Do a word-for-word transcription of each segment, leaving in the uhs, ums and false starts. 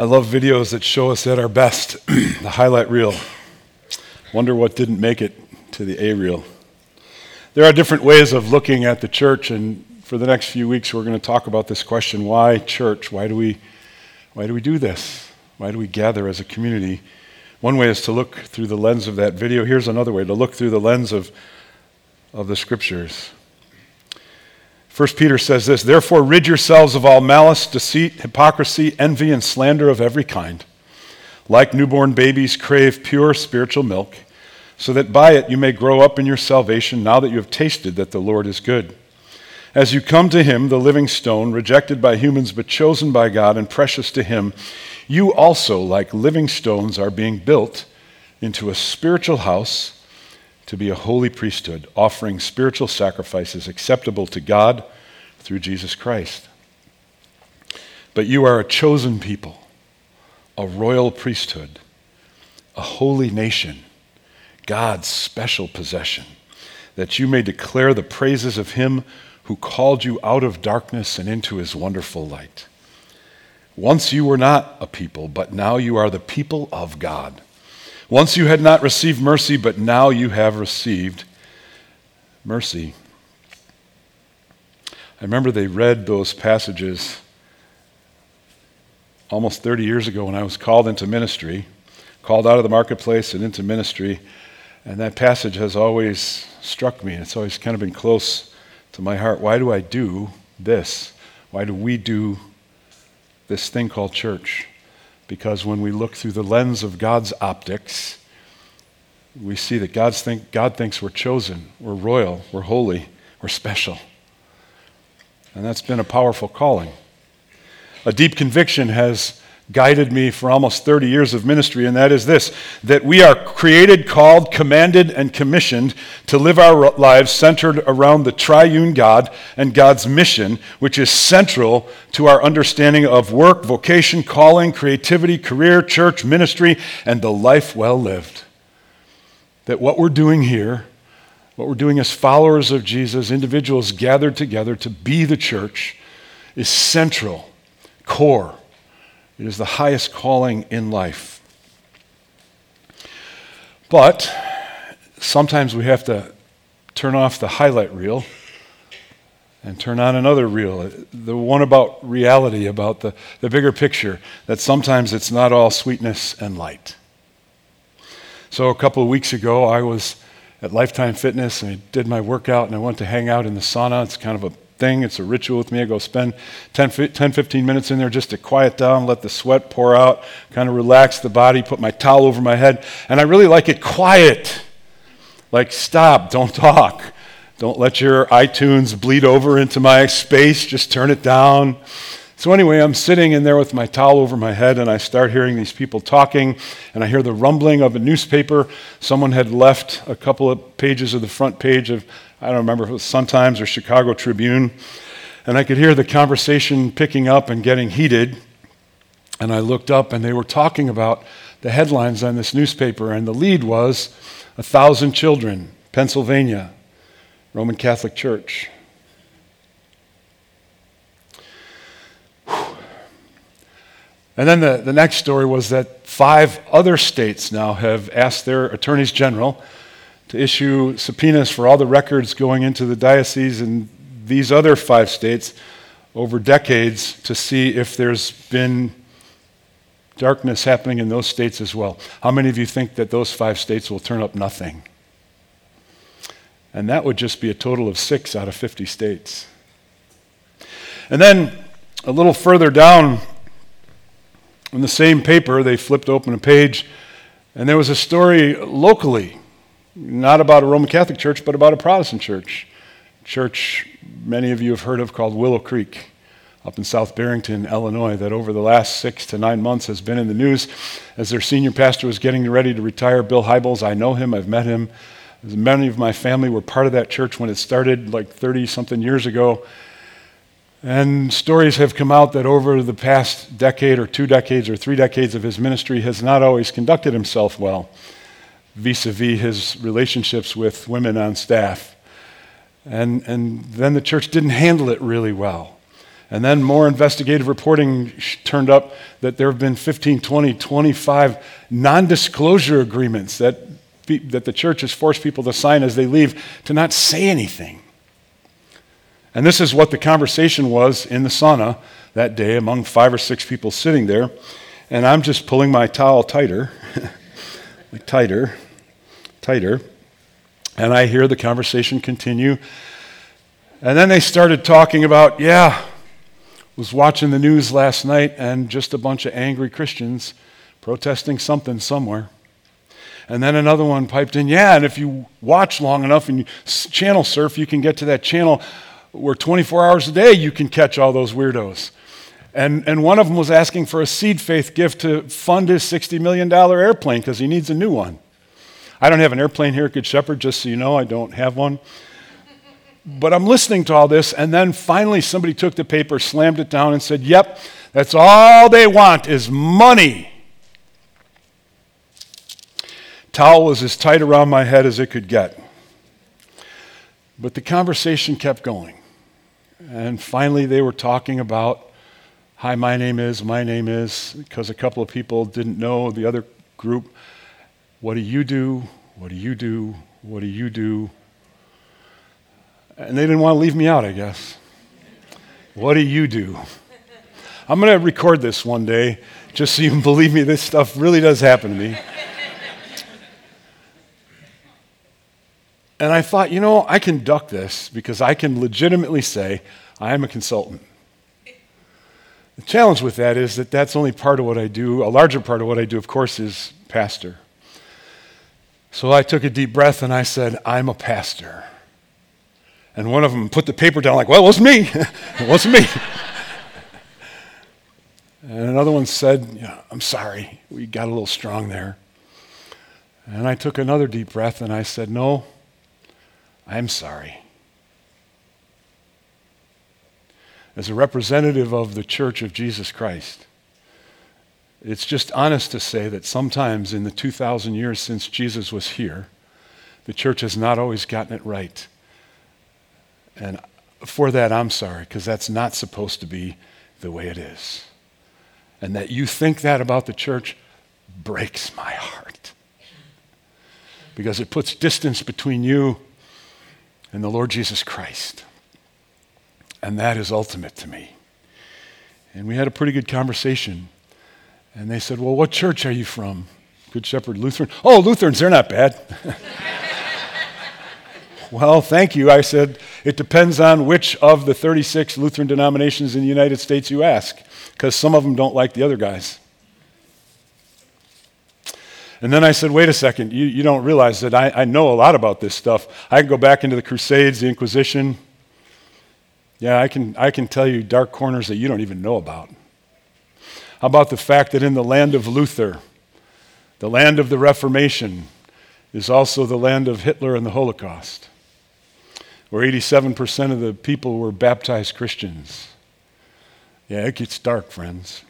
I love videos that show us at our best, the highlight reel. Wonder what didn't make it to the A reel. There are different ways of looking at the church, and for the next few weeks we're going to talk about this question: why church? Why do we why do we do this? Why do we gather as a community? One way is to look through the lens of that video. Here's another way, to look through the lens of of the scriptures. First Peter says this: "Therefore rid yourselves of all malice, deceit, hypocrisy, envy, and slander of every kind. Like newborn babies, crave pure spiritual milk, so that by it you may grow up in your salvation, now that you have tasted that the Lord is good. As you come to him, the living stone, rejected by humans but chosen by God and precious to him, you also, like living stones, are being built into a spiritual house to be a holy priesthood, offering spiritual sacrifices acceptable to God through Jesus Christ. But you are a chosen people, a royal priesthood, a holy nation, God's special possession, that you may declare the praises of him who called you out of darkness and into his wonderful light. Once you were not a people, but now you are the people of God. Once you had not received mercy, but now you have received mercy." I remember they read those passages almost thirty years ago when I was called into ministry, called out of the marketplace and into ministry, and that passage has always struck me. It's always kind of been close to my heart. Why do I do this? Why do we do this thing called church? Because when we look through the lens of God's optics, we see that God's think, God thinks we're chosen, we're royal, we're holy, we're special. And that's been a powerful calling. A deep conviction has guided me for almost thirty years of ministry, and that is this: that we are created, called, commanded, and commissioned to live our lives centered around the triune God and God's mission, which is central to our understanding of work, vocation, calling, creativity, career, church, ministry, and the life well lived. That what we're doing here, what we're doing as followers of Jesus, individuals gathered together to be the church, is central, core. It is the highest calling in life. But sometimes we have to turn off the highlight reel and turn on another reel, the one about reality, about the, the bigger picture, that sometimes it's not all sweetness and light. So a couple of weeks ago, I was at Lifetime Fitness, and I did my workout, and I went to hang out in the sauna. It's kind of a thing. It's a ritual with me. I go spend ten, fifteen minutes in there just to quiet down, let the sweat pour out, kind of relax the body, put my towel over my head. And I really like it quiet. Like, stop, don't talk. Don't let your iTunes bleed over into my space. Just turn it down. So anyway, I'm sitting in there with my towel over my head, and I start hearing these people talking, and I hear the rumbling of a newspaper. Someone had left a couple of pages of the front page of, I don't remember if it was Sun-Times or Chicago Tribune, and I could hear the conversation picking up and getting heated, and I looked up, and they were talking about the headlines on this newspaper, and the lead was, "A thousand children, Pennsylvania, Roman Catholic Church." And then the, the next story was that five other states now have asked their attorneys general to issue subpoenas for all the records going into the diocese in these other five states over decades to see if there's been darkness happening in those states as well. How many of you think that those five states will turn up nothing? And that would just be a total of six out of fifty states. And then a little further down in the same paper, they flipped open a page, and there was a story locally, not about a Roman Catholic church, but about a Protestant church. Church many of you have heard of, called Willow Creek, up in South Barrington, Illinois, that over the last six to nine months has been in the news as their senior pastor was getting ready to retire. Bill Hybels, I know him, I've met him. Many of my family were part of that church when it started like thirty-something years ago. And stories have come out that over the past decade or two decades or three decades of his ministry has not always conducted himself well vis-a-vis his relationships with women on staff. And, and then the church didn't handle it really well. And then more investigative reporting turned up that there have been fifteen, twenty, twenty-five non-disclosure agreements that, that the church has forced people to sign as they leave to not say anything. And this is what the conversation was in the sauna that day among five or six people sitting there. And I'm just pulling my towel tighter, tighter, tighter. And I hear the conversation continue. And then they started talking about, yeah, was watching the news last night and just a bunch of angry Christians protesting something somewhere. And then another one piped in, yeah, and if you watch long enough and you channel surf, you can get to that channel where twenty-four hours a day you can catch all those weirdos. And and one of them was asking for a seed faith gift to fund his sixty million dollars airplane because he needs a new one. I don't have an airplane here at Good Shepherd, just so you know, I don't have one. But I'm listening to all this, and then finally somebody took the paper, slammed it down, and said, yep, that's all they want is money. Towel was as tight around my head as it could get. But the conversation kept going. And finally they were talking about, hi, my name is, my name is, because a couple of people didn't know the other group. What do you do? What do you do? What do you do? And they didn't want to leave me out, I guess. What do you do? I'm going to record this one day, just so you can believe me, this stuff really does happen to me. And I thought, you know, I can duck this because I can legitimately say I am a consultant. The challenge with that is that that's only part of what I do. A larger part of what I do, of course, is pastor. So I took a deep breath and I said, I'm a pastor. And one of them put the paper down like, well, it wasn't me. It wasn't me. And another one said, yeah, I'm sorry. We got a little strong there. And I took another deep breath and I said, no, I'm sorry. As a representative of the Church of Jesus Christ, it's just honest to say that sometimes in the two thousand years since Jesus was here, the church has not always gotten it right. And for that, I'm sorry, because that's not supposed to be the way it is. And that you think that about the church breaks my heart. Because it puts distance between you and the Lord Jesus Christ. And that is ultimate to me. And we had a pretty good conversation. And they said, well, what church are you from? Good Shepherd Lutheran. Oh, Lutherans, they're not bad. Well, thank you. I said, it depends on which of the thirty-six Lutheran denominations in the United States you ask, because some of them don't like the other guys. And then I said, wait a second, you, you don't realize that I, I know a lot about this stuff. I can go back into the Crusades, the Inquisition. Yeah, I can, I can tell you dark corners that you don't even know about. How about the fact that in the land of Luther, the land of the Reformation, is also the land of Hitler and the Holocaust, where eighty-seven percent of the people were baptized Christians. Yeah, it gets dark, friends.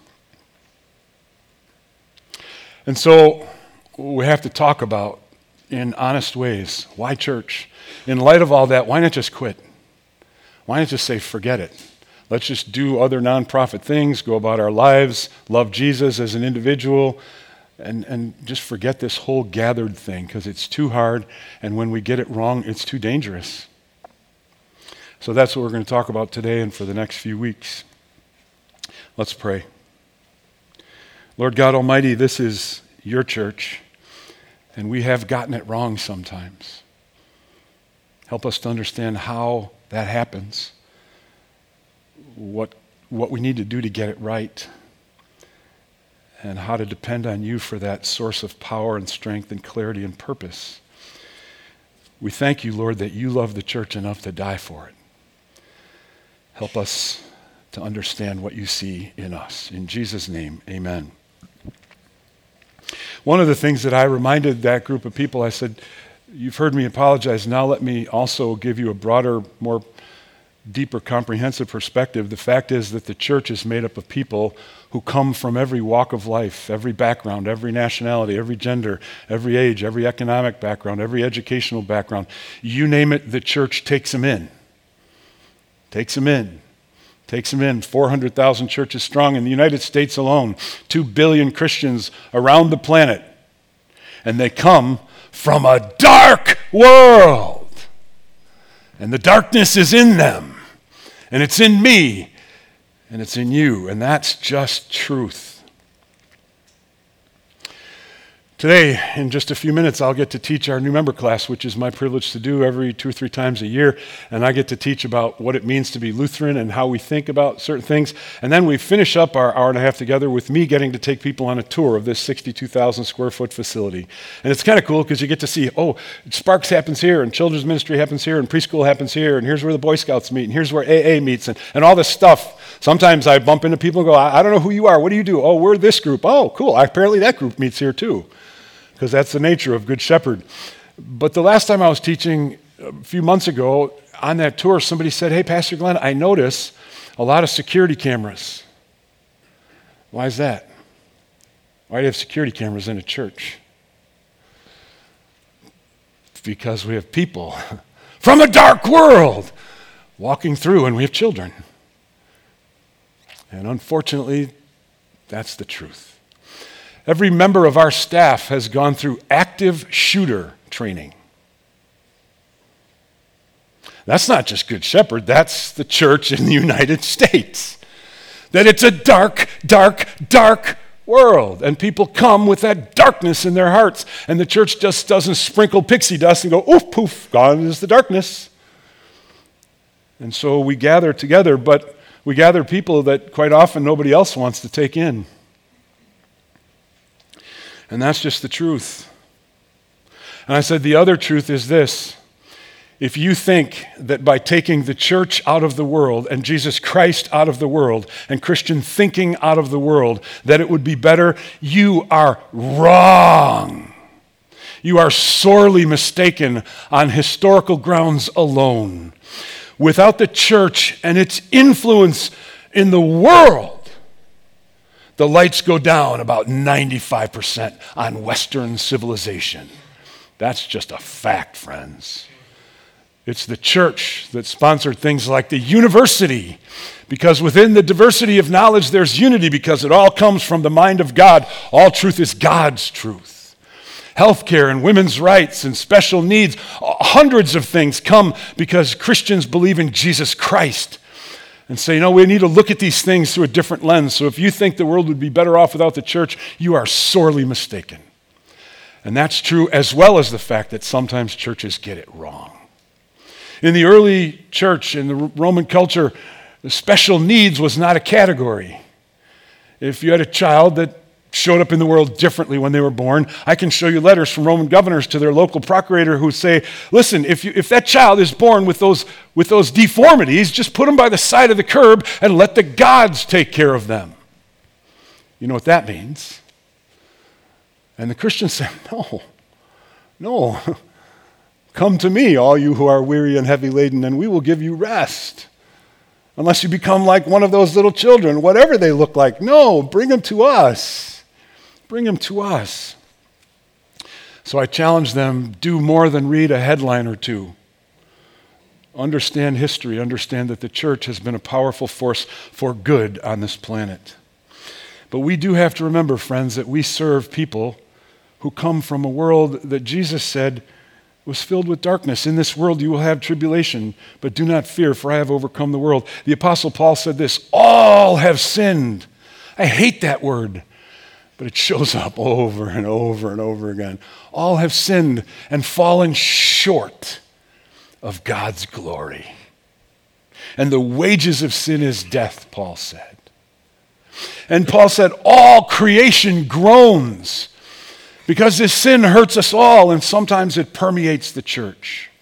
And so we have to talk about, in honest ways, why church? In light of all that, why not just quit? Why not just say, forget it? Let's just do other nonprofit things, go about our lives, love Jesus as an individual, and, and just forget this whole gathered thing, because it's too hard, and when we get it wrong, it's too dangerous. So that's what we're going to talk about today and for the next few weeks. Let's pray. Lord God Almighty, this is your church, and we have gotten it wrong sometimes. Help us to understand how that happens, what, what we need to do to get it right, and how to depend on you for that source of power and strength and clarity and purpose. We thank you, Lord, that you love the church enough to die for it. Help us to understand what you see in us. In Jesus' name, amen. One of the things that I reminded that group of people, I said, you've heard me apologize. Now let me also give you a broader, more deeper, comprehensive perspective. The fact is that the church is made up of people who come from every walk of life, every background, every nationality, every gender, every age, every economic background, every educational background. You name it, the church takes them in. Takes them in. Takes them in, four hundred thousand churches strong in the United States alone, two billion Christians around the planet. And they come from a dark world. And the darkness is in them. And it's in me. And it's in you. And that's just truth. Today, in just a few minutes, I'll get to teach our new member class, which is my privilege to do every two or three times a year. And I get to teach about what it means to be Lutheran and how we think about certain things. And then we finish up our hour and a half together with me getting to take people on a tour of this sixty-two thousand square foot facility. And it's kind of cool because you get to see, oh, Sparks happens here, and children's ministry happens here, and preschool happens here, and here's where the Boy Scouts meet, and here's where A A meets, and, and all this stuff. Sometimes I bump into people and go, I, I don't know who you are. What do you do? Oh, we're this group. Oh, cool. Apparently that group meets here too. Because that's the nature of Good Shepherd. But the last time I was teaching, a few months ago, on that tour, somebody said, hey, Pastor Glenn, I notice a lot of security cameras. Why is that? Why do you have security cameras in a church? Because we have people from a dark world walking through, and we have children. And unfortunately, that's the truth. Every member of our staff has gone through active shooter training. That's not just Good Shepherd, that's the church in the United States. That it's a dark, dark, dark world. And people come with that darkness in their hearts. And the church just doesn't sprinkle pixie dust and go, oof, poof, gone is the darkness. And so we gather together, but we gather people that quite often nobody else wants to take in. And that's just the truth. And I said, the other truth is this. If you think that by taking the church out of the world and Jesus Christ out of the world and Christian thinking out of the world, that it would be better, you are wrong. You are sorely mistaken on historical grounds alone. Without the church and its influence in the world, the lights go down about ninety-five percent on Western civilization. That's just a fact, friends. It's the church that sponsored things like the university, because within the diversity of knowledge there's unity, because it all comes from the mind of God. All truth is God's truth. Healthcare and women's rights and special needs, hundreds of things come because Christians believe in Jesus Christ. And say, you know, we need to look at these things through a different lens. So if you think the world would be better off without the church, you are sorely mistaken. And that's true as well as the fact that sometimes churches get it wrong. In the early church, in the Roman culture, the special needs was not a category. If you had a child that showed up in the world differently when they were born, I can show you letters from Roman governors to their local procurator who say, listen, if you, if that child is born with those, with those deformities, just put them by the side of the curb and let the gods take care of them. You know what that means? And the Christians say, no, no. Come to me, all you who are weary and heavy laden, and we will give you rest. Unless you become like one of those little children, whatever they look like. No, bring them to us. Bring them to us. So I challenge them, do more than read a headline or two. Understand history. Understand that the church has been a powerful force for good on this planet. But we do have to remember, friends, that we serve people who come from a world that Jesus said was filled with darkness. In this world you will have tribulation, but do not fear, for I have overcome the world. The Apostle Paul said this, all have sinned. I hate that word, but it shows up over and over and over again. All have sinned and fallen short of God's glory. And the wages of sin is death, Paul said. And Paul said, all creation groans because this sin hurts us all, and sometimes it permeates the church.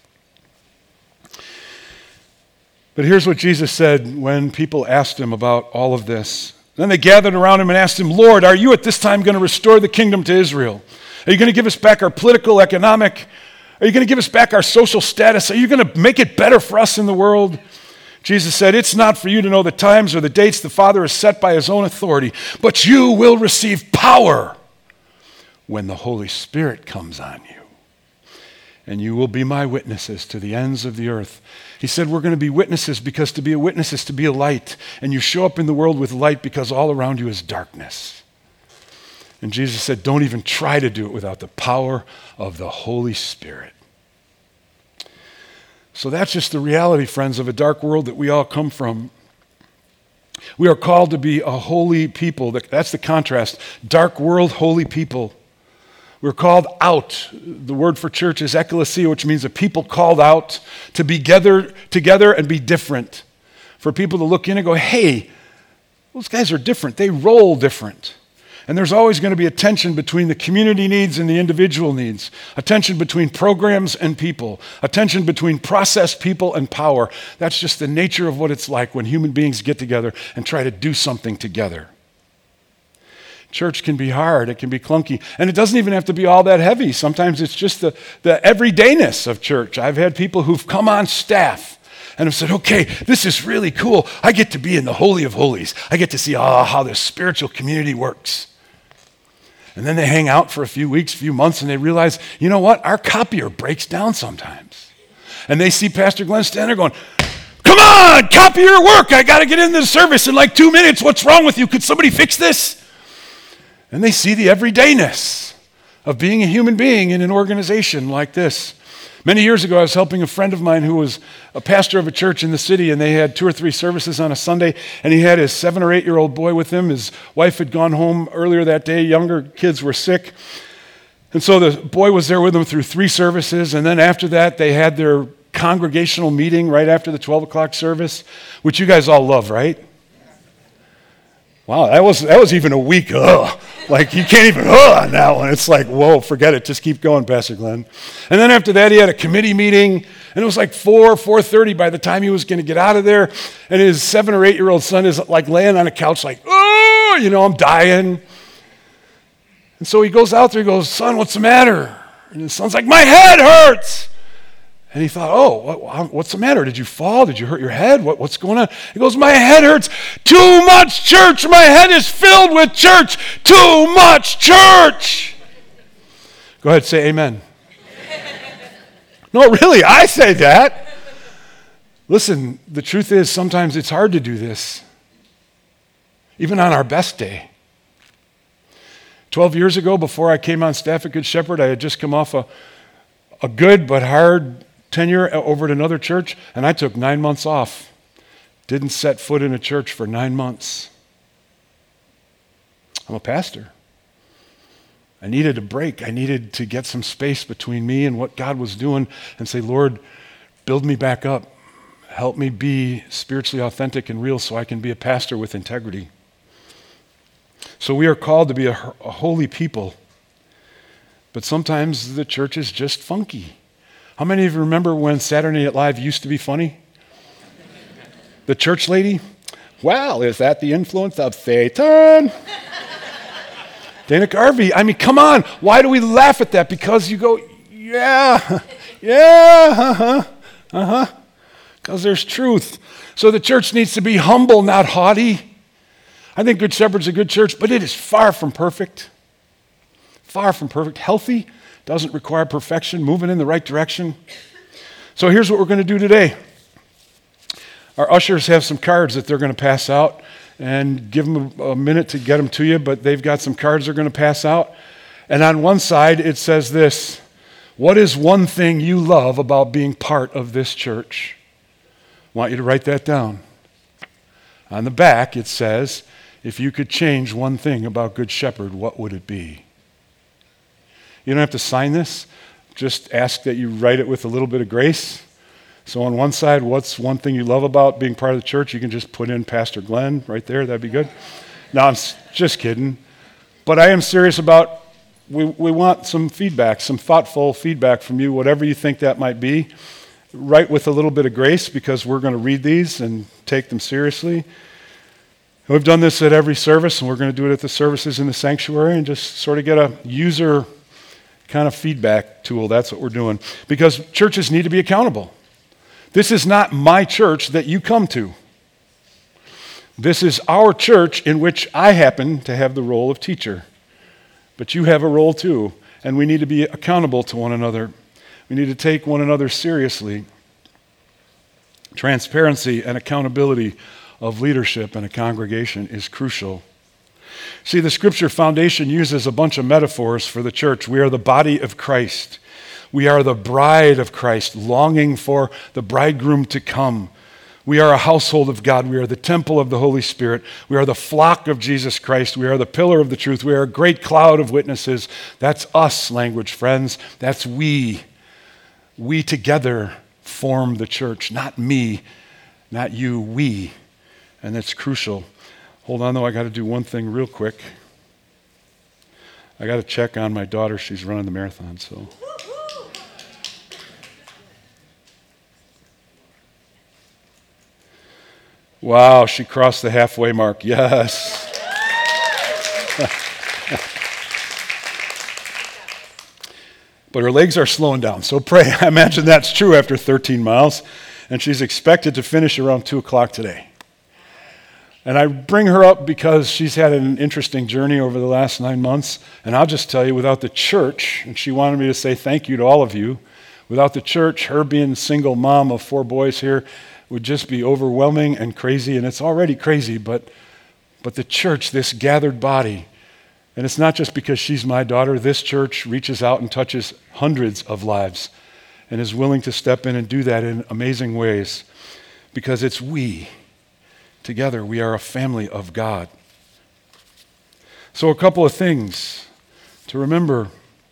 But here's what Jesus said when people asked him about all of this. Then they gathered around him and asked him, Lord, are you at this time going to restore the kingdom to Israel? Are you going to give us back our political, economic? Are you going to give us back our social status? Are you going to make it better for us in the world? Jesus said, it's not for you to know the times or the dates the Father has set by his own authority, but you will receive power when the Holy Spirit comes on you. and you will be my witnesses to the ends of the earth. He said we're going to be witnesses because to be a witness is to be a light, and you show up in the world with light because all around you is darkness. And Jesus said, don't even try to do it without the power of the Holy Spirit. So that's just the reality, friends, of a dark world that we all come from. We are called to be a holy people. That's the contrast. Dark world, holy people. We're called out. The word for church is ecclesia, which means a people called out to be together, together and be different. For people to look in and go, hey, those guys are different. They roll different. And there's always going to be a tension between the community needs and the individual needs, a tension between programs and people, a tension between process, people, and power. That's just the nature of what it's like when human beings get together and try to do something together. Church can be hard, it can be clunky, and it doesn't even have to be all that heavy. Sometimes it's just the, the everydayness of church. I've had people who've come on staff and have said, okay, this is really cool. I get to be in the Holy of Holies. I get to see oh, how this spiritual community works. And then they hang out for a few weeks, few months, and they realize, you know what? Our copier breaks down sometimes. And they see Pastor Glenn stand there going, come on, copy your work. I got to get into the service in like two minutes. What's wrong with you? Could somebody fix this? And they see the everydayness of being a human being in an organization like this. Many years ago, I was helping a friend of mine who was a pastor of a church in the city, and they had two or three services on a Sunday, and he had his seven or eight-year-old boy with him. His wife had gone home earlier that day. Younger kids were sick. And so the boy was there with them through three services, and then after that, they had their congregational meeting right after the twelve o'clock service, which you guys all love, right? Wow, that was that was even a weak ugh. Like, you can't even ugh on that one. It's like, whoa, forget it. Just keep going, Pastor Glenn. And then after that, he had a committee meeting, and it was like four, four thirty by the time he was going to get out of there, and his seven or eight-year-old son is like laying on a couch like, oh, you know, I'm dying. And so he goes out there, he goes, son, what's the matter? And his son's like, my head hurts. And he thought, oh, what, what's the matter? Did you fall? Did you hurt your head? What, what's going on? He goes, my head hurts. Too much church. My head is filled with church. Too much church. Go ahead, say amen. No, really, I say that. Listen, the truth is sometimes it's hard to do this, even on our best day. Twelve years ago, before I came on staff at Good Shepherd, I had just come off a, a good but hard tenure over at another church, and I took nine months off. Didn't set foot in a church for nine months. I'm a pastor. I needed a break. I needed to get some space between me and what God was doing and say, Lord, build me back up. Help me be spiritually authentic and real so I can be a pastor with integrity. So we are called to be a, a holy people, but sometimes the church is just funky. How many of you remember when Saturday Night Live used to be funny? The church lady? Well, is that the influence of Satan? Dana Carvey. I mean, come on. Why do we laugh at that? Because you go, yeah, yeah, uh-huh, uh-huh. Because there's truth. So the church needs to be humble, not haughty. I think Good Shepherd's a good church, but it is far from perfect. Far from perfect. Healthy. Doesn't require perfection, moving in the right direction. So here's what we're going to do today. Our ushers have some cards that they're going to pass out, and give them a, a minute to get them to you, but they've got some cards they're going to pass out. And on one side it says this: what is one thing you love about being part of this church? I want you to write that down. On the back it says, if you could change one thing about Good Shepherd, what would it be? You don't have to sign this. Just ask that you write it with a little bit of grace. So on one side, what's one thing you love about being part of the church? You can just put in Pastor Glenn right there. That'd be good. No, I'm just kidding. But I am serious about, we, we want some feedback, some thoughtful feedback from you, whatever you think that might be. Write with a little bit of grace, because we're going to read these and take them seriously. We've done this at every service, and we're going to do it at the services in the sanctuary, and just sort of get a user kind of feedback tool. That's what we're doing. Because churches need to be accountable. This is not my church that you come to. This is our church in which I happen to have the role of teacher. But you have a role too, and we need to be accountable to one another. We need to take one another seriously. Transparency and accountability of leadership in a congregation is crucial. See, the Scripture Foundation uses a bunch of metaphors for the church. We are the body of Christ. We are the bride of Christ, longing for the bridegroom to come. We are a household of God. We are the temple of the Holy Spirit. We are the flock of Jesus Christ. We are the pillar of the truth. We are a great cloud of witnesses. That's us language, friends. That's we. We together form the church, not me, not you, we. And that's crucial. Hold on, though, I got to do one thing real quick. I got to check on my daughter. She's running the marathon, so. Wow, she crossed the halfway mark. Yes. But her legs are slowing down, so pray. I imagine that's true after thirteen miles, and she's expected to finish around two o'clock today. And I bring her up because she's had an interesting journey over the last nine months, and I'll just tell you, without the church, and she wanted me to say thank you to all of you, without the church, her being a single mom of four boys here would just be overwhelming and crazy, and it's already crazy, but, but the church, this gathered body, and it's not just because she's my daughter. This church reaches out and touches hundreds of lives and is willing to step in and do that in amazing ways because it's we. Together, we are a family of God. So a couple of things to remember: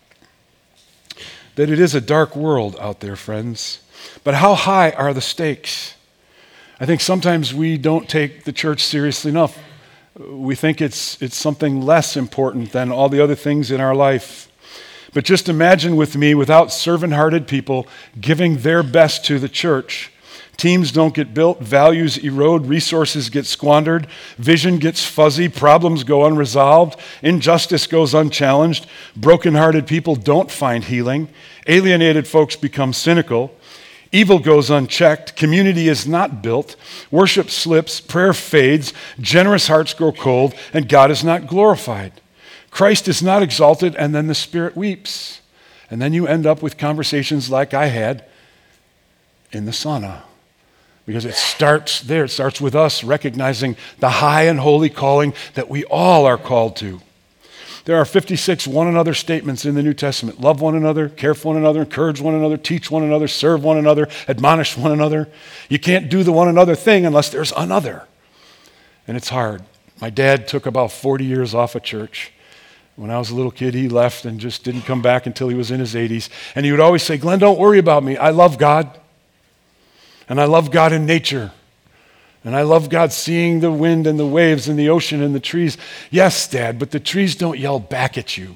that it is a dark world out there, friends. But how high are the stakes? I think sometimes we don't take the church seriously enough. We think it's it's something less important than all the other things in our life. But just imagine with me, without servant-hearted people giving their best to the church, teams don't get built, values erode, resources get squandered, vision gets fuzzy, problems go unresolved, injustice goes unchallenged, broken-hearted people don't find healing, alienated folks become cynical, evil goes unchecked, community is not built, worship slips, prayer fades, generous hearts grow cold, and God is not glorified. Christ is not exalted, and then the Spirit weeps. And then you end up with conversations like I had in the sauna. Because it starts there. It starts with us recognizing the high and holy calling that we all are called to. There are fifty-six one another statements in the New Testament. Love one another, care for one another, encourage one another, teach one another, serve one another, admonish one another. You can't do the one another thing unless there's another. And it's hard. My dad took about forty years off of church. When I was a little kid, he left and just didn't come back until he was in his eighties. And he would always say, Glenn, don't worry about me. I love God. And I love God in nature. And I love God seeing the wind and the waves and the ocean and the trees. Yes, Dad, but the trees don't yell back at you.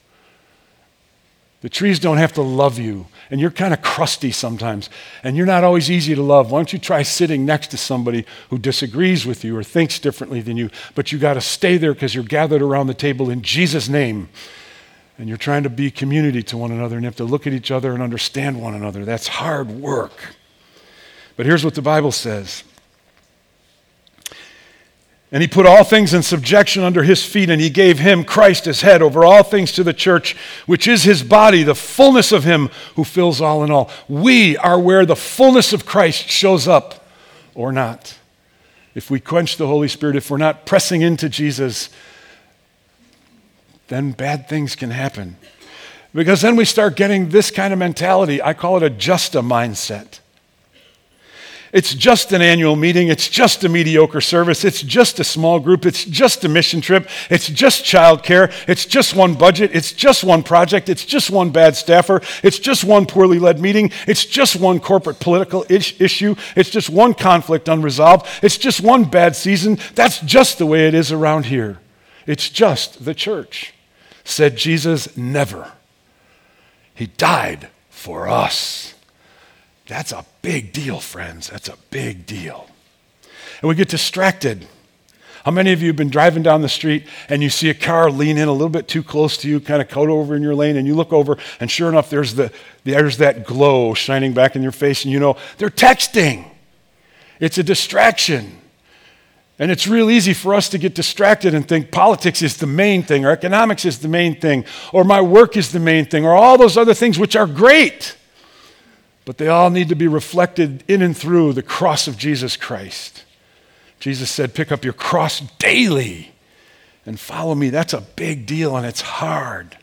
The trees don't have to love you. And you're kind of crusty sometimes. And you're not always easy to love. Why don't you try sitting next to somebody who disagrees with you or thinks differently than you? But you got to stay there because you're gathered around the table in Jesus' name. And you're trying to be community to one another. And you have to look at each other and understand one another. That's hard work. But here's what the Bible says. And he put all things in subjection under his feet, and he gave him, Christ, as head over all things to the church, which is his body, the fullness of him who fills all in all. We are where the fullness of Christ shows up, or not. If we quench the Holy Spirit, if we're not pressing into Jesus, then bad things can happen. Because then we start getting this kind of mentality. I call it a justa mindset. It's just an annual meeting. It's just a mediocre service. It's just a small group. It's just a mission trip. It's just childcare. It's just one budget. It's just one project. It's just one bad staffer. It's just one poorly led meeting. It's just one corporate political ish- issue. It's just one conflict unresolved. It's just one bad season. That's just the way it is around here. It's just the church. Said Jesus, never. He died for us. That's a big deal, friends. That's a big deal. And we get distracted. How many of you have been driving down the street and you see a car lean in a little bit too close to you, kind of cut over in your lane, and you look over, and sure enough, there's the there's that glow shining back in your face, and you know, they're texting. It's a distraction. And it's real easy for us to get distracted and think politics is the main thing, or economics is the main thing, or my work is the main thing, or all those other things which are great. but they all need to be reflected in and through the cross of Jesus Christ. Jesus said, pick up your cross daily and follow me. That's a big deal, and it's hard.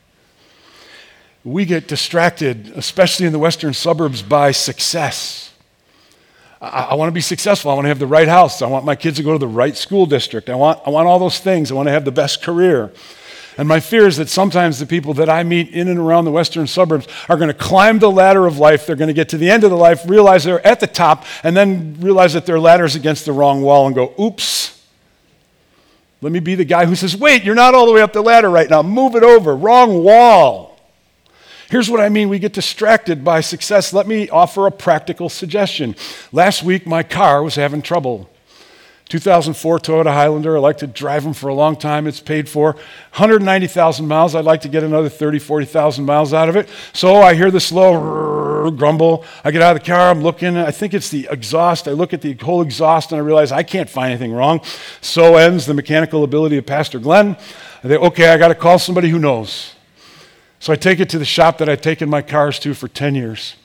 We get distracted, especially in the western suburbs, by success. I, I want to be successful. I want to have the right house. I want my kids to go to the right school district. I want, I want all those things. I want to have the best career. And my fear is that sometimes the people that I meet in and around the western suburbs are going to climb the ladder of life. They're going to get to the end of the life, realize they're at the top, and then realize that their ladder's against the wrong wall and go, oops. Let me be the guy who says, wait, you're not all the way up the ladder right now. Move it over. Wrong wall. Here's what I mean. We get distracted by success. Let me offer a practical suggestion. Last week, my car was having trouble. two thousand four Toyota Highlander. I like to drive them for a long time. It's paid for. one hundred ninety thousand miles. I'd like to get another thirty, forty thousand miles out of it. So I hear this low grumble. I get out of the car. I'm looking. I think it's the exhaust. I look at the whole exhaust and I realize I can't find anything wrong. So ends the mechanical ability of Pastor Glenn. I think, okay, I got to call somebody who knows. So I take it to the shop that I'd taken my cars to for ten years.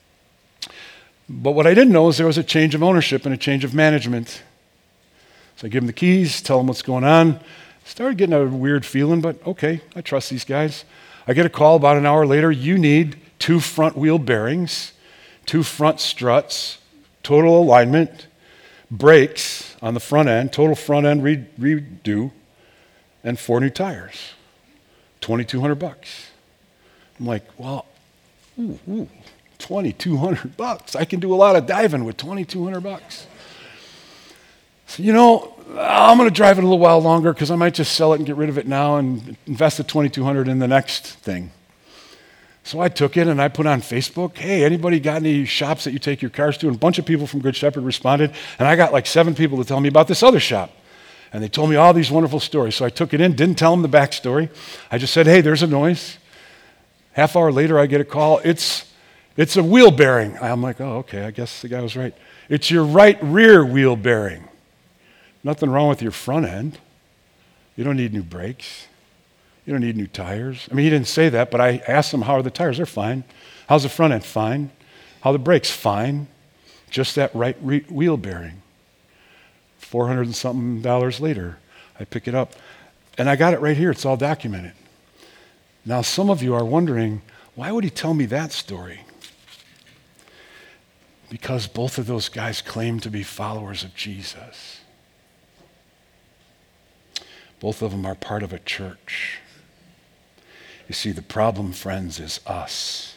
But what I didn't know is there was a change of ownership and a change of management. So I give them the keys, tell them what's going on. Started getting a weird feeling, but okay, I trust these guys. I get a call about an hour later. You need two front wheel bearings, two front struts, total alignment, brakes on the front end, total front end re- redo, and four new tires. twenty-two hundred bucks. I'm like, well, ooh, ooh, twenty-two hundred bucks. I can do a lot of diving with twenty-two hundred bucks. So, you know, I'm going to drive it a little while longer because I might just sell it and get rid of it now and invest the twenty-two hundred in the next thing. So I took it and I put on Facebook, hey, anybody got any shops that you take your cars to? And a bunch of people from Good Shepherd responded, and I got like seven people to tell me about this other shop. And they told me all these wonderful stories. So I took it in, didn't tell them the backstory. I just said, hey, there's a noise. Half hour later, I get a call. It's it's a wheel bearing. I'm like, oh, okay, I guess the guy was right. It's your right rear wheel bearing. Nothing wrong with your front end. You don't need new brakes. You don't need new tires. I mean, he didn't say that, but I asked him, how are the tires? They're fine. How's the front end? Fine. How are the brakes? Fine. Just that right re- wheel bearing. four hundred and something dollars later, I pick it up. And I got it right here. It's all documented. Now, some of you are wondering, why would he tell me that story? Because both of those guys claim to be followers of Jesus. Both of them are part of a church. You see, the problem, friends, is us.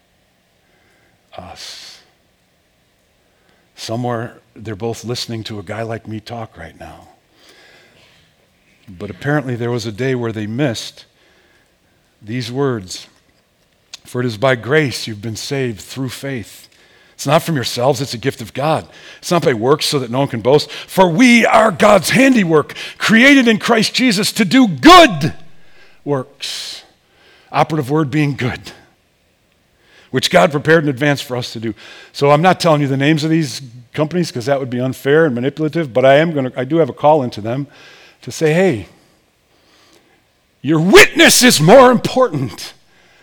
Us. Somewhere, they're both listening to a guy like me talk right now. But apparently there was a day where they missed these words. For it is by grace you've been saved through faith. It's not from yourselves, it's a gift of God. It's not by works so that no one can boast. For we are God's handiwork, created in Christ Jesus to do good works. Operative word being good, which God prepared in advance for us to do. So I'm not telling you the names of these companies because that would be unfair and manipulative, but I am going to, I do have a call into them to say, hey, your witness is more important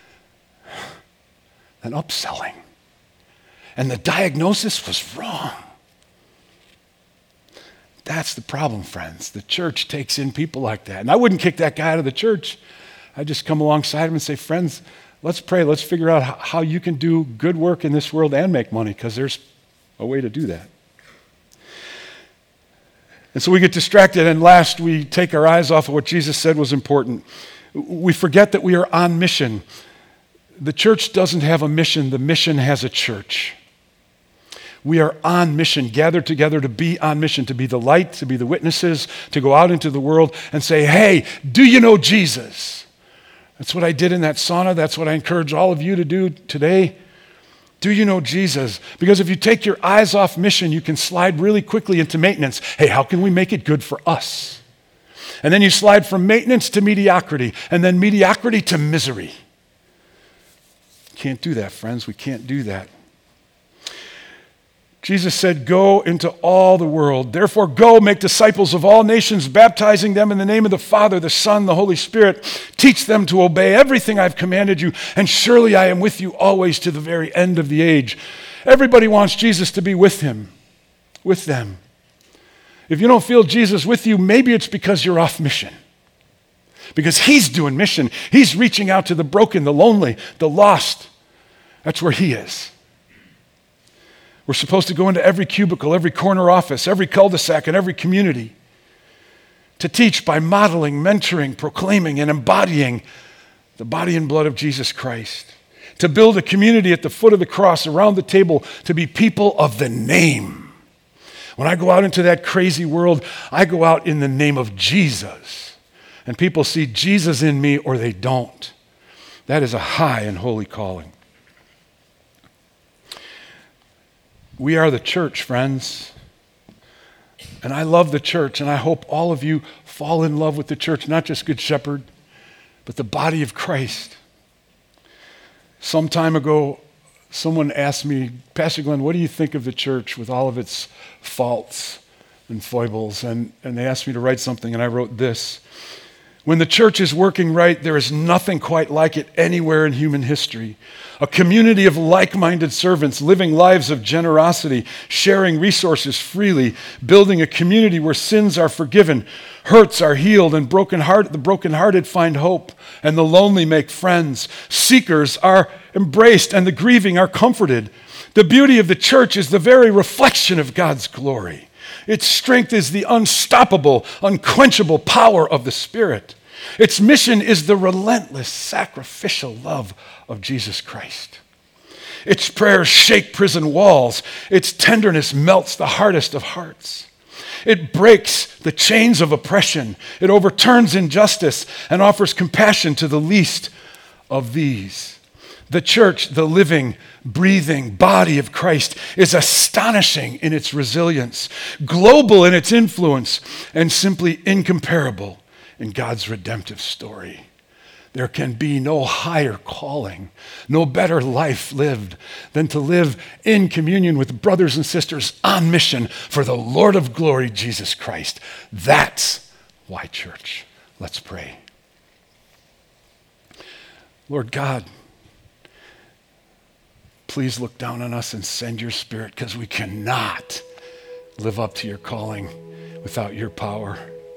than upselling. And the diagnosis was wrong. That's the problem, friends. The church takes in people like that. And I wouldn't kick that guy out of the church. I'd just come alongside him and say, friends, let's pray. Let's figure out how you can do good work in this world and make money, because there's a way to do that. And so we get distracted, and last, we take our eyes off of what Jesus said was important. We forget that we are on mission. The church doesn't have a mission. The mission has a church. We are on mission, gathered together to be on mission, to be the light, to be the witnesses, to go out into the world and say, hey, do you know Jesus? That's what I did in that sauna. That's what I encourage all of you to do today. Do you know Jesus? Because if you take your eyes off mission, you can slide really quickly into maintenance. Hey, how can we make it good for us? And then you slide from maintenance to mediocrity, and then mediocrity to misery. Can't do that, friends. We can't do that. Jesus said, go into all the world. Therefore, go make disciples of all nations, baptizing them in the name of the Father, the Son, the Holy Spirit. Teach them to obey everything I've commanded you, and surely I am with you always to the very end of the age. Everybody wants Jesus to be with him, with them. If you don't feel Jesus with you, maybe it's because you're off mission. Because he's doing mission. He's reaching out to the broken, the lonely, the lost. That's where he is. We're supposed to go into every cubicle, every corner office, every cul-de-sac, and every community to teach by modeling, mentoring, proclaiming, and embodying the body and blood of Jesus Christ. To build a community at the foot of the cross, around the table, to be people of the name. When I go out into that crazy world, I go out in the name of Jesus. And people see Jesus in me or they don't. That is a high and holy calling. We are the church, friends. And I love the church, and I hope all of you fall in love with the church, not just Good Shepherd, but the body of Christ. Some time ago, someone asked me, Pastor Glenn, what do you think of the church with all of its faults and foibles? And, and they asked me to write something, and I wrote this. When the church is working right, there is nothing quite like it anywhere in human history. A community of like-minded servants living lives of generosity, sharing resources freely, building a community where sins are forgiven, hurts are healed, and broken heart, the brokenhearted find hope, and the lonely make friends. Seekers are embraced, and the grieving are comforted. The beauty of the church is the very reflection of God's glory. Its strength is the unstoppable, unquenchable power of the Spirit. Its mission is the relentless, sacrificial love of Jesus Christ. Its prayers shake prison walls. Its tenderness melts the hardest of hearts. It breaks the chains of oppression. It overturns injustice and offers compassion to the least of these. The church, the living, breathing body of Christ, is astonishing in its resilience, global in its influence, and simply incomparable in God's redemptive story. There can be no higher calling, no better life lived than to live in communion with brothers and sisters on mission for the Lord of glory, Jesus Christ. That's why, church. Let's pray. Lord God, please look down on us and send your Spirit, because we cannot live up to your calling without your power.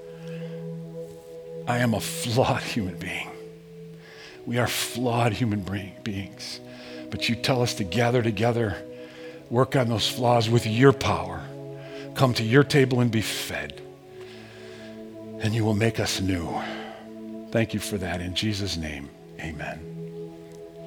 I am a flawed human being. We are flawed human beings. But you tell us to gather together, work on those flaws with your power, come to your table and be fed, and you will make us new. Thank you for that. In Jesus' name, amen.